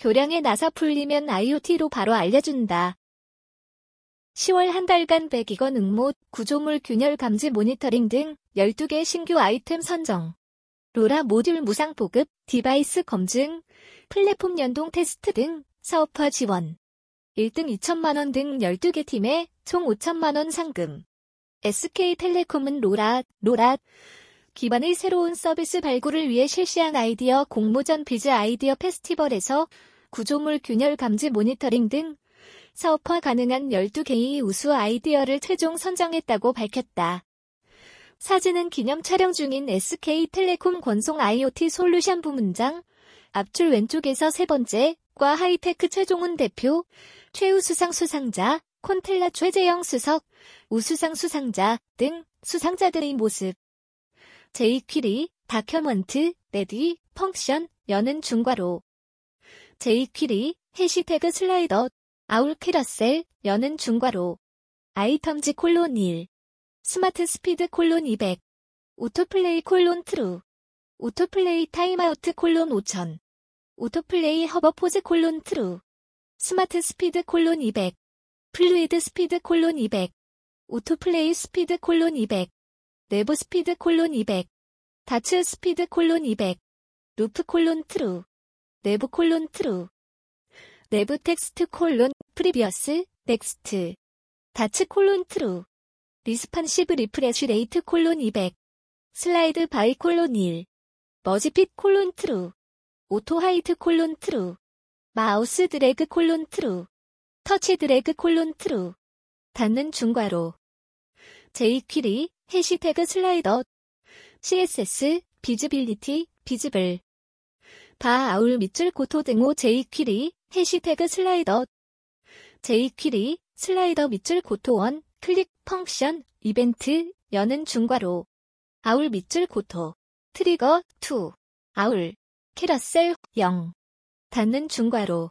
교량에 나사 풀리면 IoT로 바로 알려준다. 10월 한 달간 100이건 응모, 구조물 균열 감지 모니터링 등 12개 신규 아이템 선정. 로라 모듈 무상 보급, 디바이스 검증, 플랫폼 연동 테스트 등 사업화 지원. 1등 2천만원 등 12개 팀에 총 5천만원 상금. SK텔레콤은 로라 기반의 새로운 서비스 발굴을 위해 실시한 아이디어 공모전 비즈 아이디어 페스티벌에서 구조물 균열 감지 모니터링 등 사업화 가능한 12개의 우수 아이디어를 최종 선정했다고 밝혔다. 사진은 기념 촬영 중인 SK텔레콤 권송 IoT 솔루션 부문장, 앞줄 왼쪽에서 세 번째, 과 하이테크 최종훈 대표, 최우수상 수상자, 콘텔라 최재영 수석, 우수상 수상자 등 수상자들의 모습. 제이퀴리, 다큐먼트, 레디, 펑션, 여는 중괄호. 제이퀴리, 해시태그 슬라이더, 아울 캐러셀, 여는 중괄호. 아이텀즈 콜론 1. 스마트 스피드 콜론 200. 오토플레이 콜론 트루. 오토플레이 타임아우트 콜론 5000. 오토플레이 허버포즈 콜론 트루. 스마트 스피드 콜론 200. 플루이드 스피드 콜론 200. 오토플레이 스피드 콜론 200. 내부 스피드 콜론 200. 다츠 스피드 콜론 200. 루프 콜론 트루. 내부 콜론 트루. 내부 텍스트 콜론 프리비어스 넥스트. 다츠 콜론 트루. 리스판시브 리프레쉬 레이트 콜론 200. 슬라이드 바이 콜론 1. 머지핏 콜론 트루. 오토 하이트 콜론 트루. 마우스 드래그 콜론 트루. 터치 드래그 콜론 트루. 닫는 중괄호. 제이퀴리, 해시태그 슬라이더. CSS, 비즈빌리티, 비즈블. 바 아울 밑줄 고토 등호 제이퀴리, 해시태그 슬라이더. 제이퀴리, 슬라이더 밑줄 고토 1, 클릭, 펑션, 이벤트, 여는 중괄호. 아울 밑줄 고토. 트리거, 2. 아울. 캐러셀, 0. 닫는 중괄호.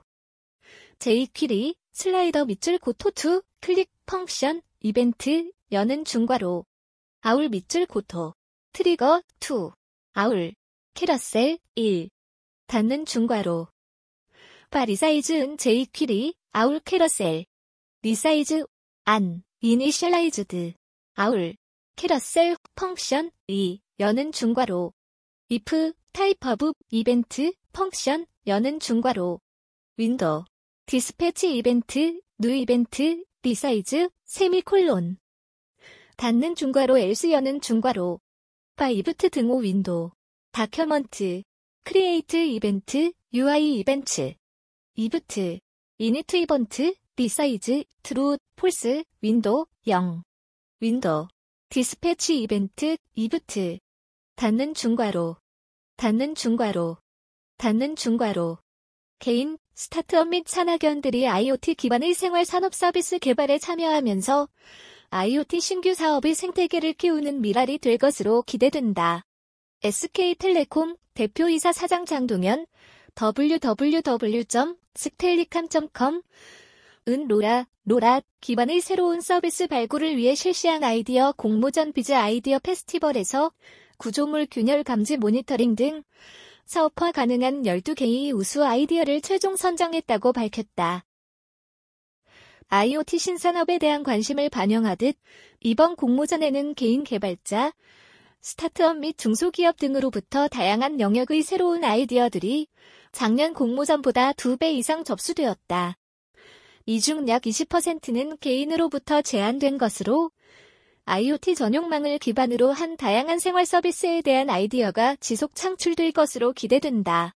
제이퀴리, 슬라이더 밑줄 고토 2, 클릭, 펑션, 이벤트, 여는 중괄호. 아울 밑줄 고토. 트리거, 2. 아울. 캐러셀, 1. 닫는 중괄호. 바 리사이즈은 제이퀴리, 아울 캐러셀. 리사이즈, 안, 이니셜라이즈드. 아울. 캐러셀, 펑션, 2. 여는 중괄호. if, 타입 오브, 이벤트, 펑션, 여는 중괄호. 윈도우. 디스패치 이벤트, 뉴 이벤트, 리사이즈, 세미콜론. 닫는 중괄호 else 여는 중괄호. 바 이브트 등호 윈도우. 다큐먼트. 크리에이트 이벤트, UI 이벤트. 이브트. 이니트 이벤트, 리사이즈, 트루, 폴스, 윈도우, 0. 윈도우. 디스패치 이벤트, 이브트. 닫는 중괄호. 닫는 중괄호. 닫는 중괄호. 개인, 스타트업 및 산학연들이 IoT 기반의 생활 산업 서비스 개발에 참여하면서 IoT 신규 사업의 생태계를 키우는 미랄이 될 것으로 기대된다. SK텔레콤 대표이사 사장 장동현 www.stellicam.com 은 로라 기반의 새로운 서비스 발굴을 위해 실시한 아이디어 공모전 비즈 아이디어 페스티벌에서 구조물 균열 감지 모니터링 등 사업화 가능한 12개의 우수 아이디어를 최종 선정했다고 밝혔다. IoT 신산업에 대한 관심을 반영하듯 이번 공모전에는 개인 개발자, 스타트업 및 중소기업 등으로부터 다양한 영역의 새로운 아이디어들이 작년 공모전보다 2배 이상 접수되었다. 이 중 약 20%는 개인으로부터 제안된 것으로 IoT 전용망을 기반으로 한 다양한 생활 서비스에 대한 아이디어가 지속 창출될 것으로 기대된다.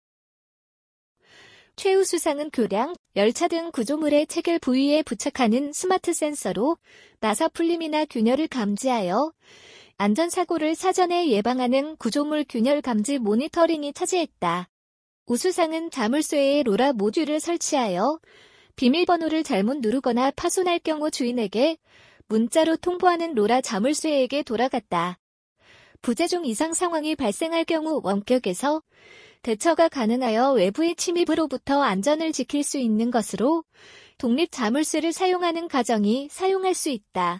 최우수상은 교량, 열차 등 구조물의 체결 부위에 부착하는 스마트 센서로 나사 풀림이나 균열을 감지하여 안전사고를 사전에 예방하는 구조물 균열 감지 모니터링이 차지했다. 우수상은 자물쇠에 로라 모듈을 설치하여 비밀번호를 잘못 누르거나 파손할 경우 주인에게 문자로 통보하는 로라 자물쇠에게 돌아갔다. 부재중 이상 상황이 발생할 경우 원격에서 대처가 가능하여 외부의 침입으로부터 안전을 지킬 수 있는 것으로 독립 자물쇠를 사용하는 가정이 사용할 수 있다.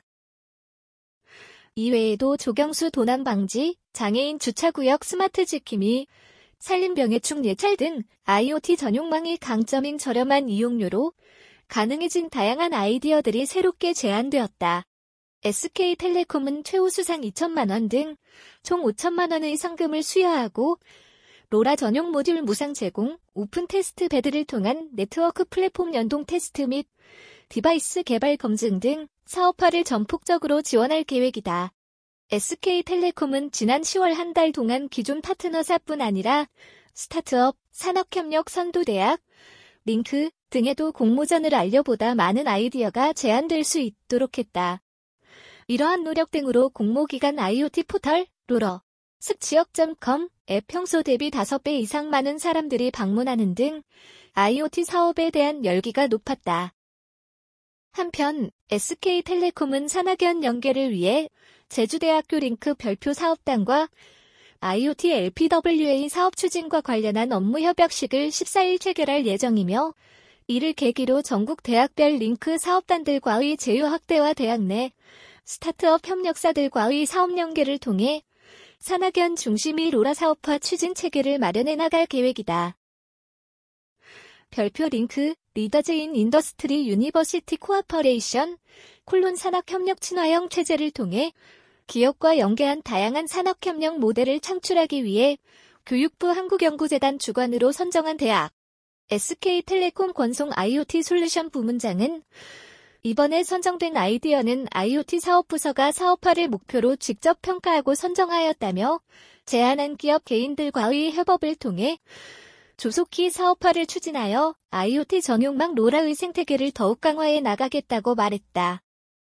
이외에도 조경수 도난 방지, 장애인 주차구역 스마트 지킴이, 산림병해충 예찰 등 IoT 전용망이 강점인 저렴한 이용료로 가능해진 다양한 아이디어들이 새롭게 제안되었다. SK텔레콤은 최우 수상 2천만 원 등 총 5천만 원의 상금을 수여하고 로라 전용 모듈 무상 제공, 오픈 테스트 베드를 통한 네트워크 플랫폼 연동 테스트 및 디바이스 개발 검증 등 사업화를 전폭적으로 지원할 계획이다. SK텔레콤은 지난 10월 한 달 동안 기존 파트너사뿐 아니라 스타트업, 산업협력 선도대학, 링크 등에도 공모전을 알려보다 많은 아이디어가 제안될 수 있도록 했다. 이러한 노력 등으로 공모기간 IoT 포털, 로러, 습지역.com에 평소 대비 5배 이상 많은 사람들이 방문하는 등 IoT 사업에 대한 열기가 높았다. 한편 SK텔레콤은 산학연 연계를 위해 제주대학교 링크 별표 사업단과 IoT LPWA 사업 추진과 관련한 업무 협약식을 14일 체결할 예정이며 이를 계기로 전국 대학별 링크 사업단들과의 제휴 확대와 대학 내 스타트업 협력사들과의 사업 연계를 통해 산학연 중심의 로라 사업화 추진 체계를 마련해 나갈 계획이다. 별표 링크, 리더즈 인 인더스트리 유니버시티 코어퍼레이션, 콜론 산학협력 친화형 체제를 통해 기업과 연계한 다양한 산학협력 모델을 창출하기 위해 교육부 한국연구재단 주관으로 선정한 대학. SK텔레콤 권송 IoT 솔루션 부문장은 이번에 선정된 아이디어는 IoT 사업부서가 사업화를 목표로 직접 평가하고 선정하였다며 제안한 기업 개인들과의 협업을 통해 조속히 사업화를 추진하여 IoT 전용망 로라의 생태계를 더욱 강화해 나가겠다고 말했다.